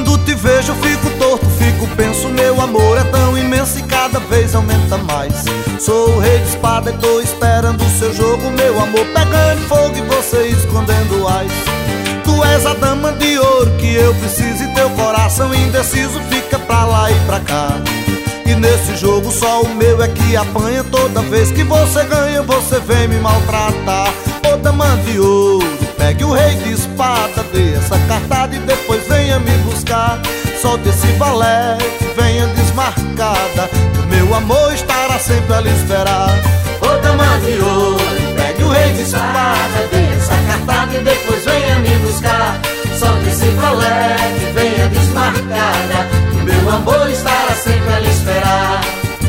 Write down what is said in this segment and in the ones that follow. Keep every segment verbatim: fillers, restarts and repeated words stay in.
Quando te vejo fico torto, fico, penso, meu amor é tão imenso e cada vez aumenta mais. Sou o rei de espada e tô esperando o seu jogo, meu amor pegando fogo e você escondendo ais. Tu és a dama de ouro que eu preciso e teu coração indeciso fica pra lá e pra cá. E nesse jogo só o meu é que apanha, toda vez que você ganha você vem me maltratar. Ô dama de ouro, pegue o rei de espada, dê essa cartada e depois venha me buscar. Solte esse valete, venha desmarcada, que o meu amor estará sempre a lhe esperar. Ô dama de ouro, pegue o rei de espada, dê essa cartada e depois venha me buscar. Solte esse valete, venha desmarcada, que o meu amor estará sempre a lhe esperar.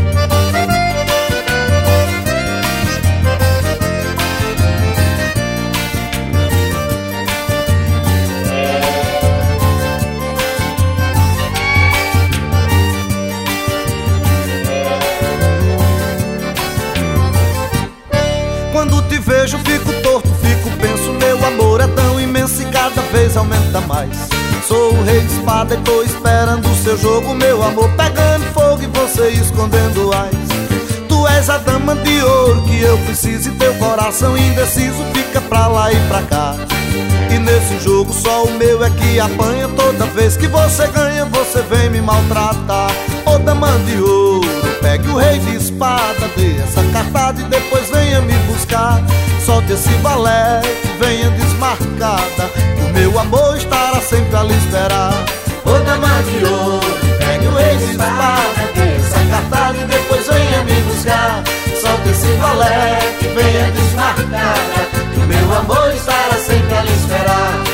Quando te vejo fico torto, fico, penso, meu amor é tão imenso e cada vez aumenta mais. Sou o rei de espada e tô esperando o seu jogo, meu amor pegando fogo e você escondendo ais. Tu és a dama de ouro que eu preciso e teu coração indeciso fica pra lá e pra cá. E nesse jogo só o meu é que apanha, toda vez que você ganha você vem me maltratar. Ô dama de ouro, pegue o rei de espada, dê essa cartada e depois venha me buscar. Solte esse valete, venha desmarcada, que o meu amor estará sempre a lhe esperar. Ô dama de ouro, pegue o rei de espada, dê essa cartada e depois venha me buscar. Solte esse valete, venha desmarcada, que o meu amor estará sempre a lhe esperar.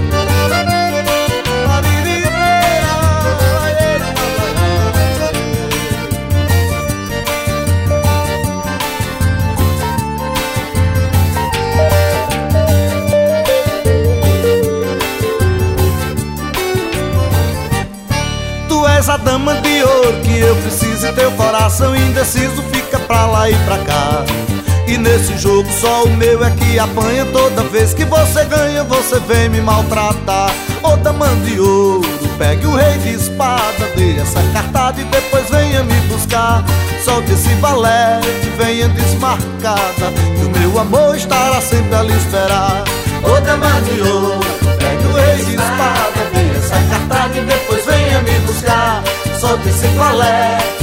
Tu és a dama de ouro que eu preciso e teu coração indeciso fica pra lá e pra cá. E nesse jogo só o meu é que apanha, toda vez que você ganha você vem me maltratar. Ô dama de ouro, pegue o rei de espada, dê essa cartada e depois venha me buscar. Solte esse valete, venha desmarcada, que o meu amor estará sempre a lhe esperar. Ô dama de ouro, pegue o rei de espada, dê essa cartada e depois venha me buscar. Solte esse valete,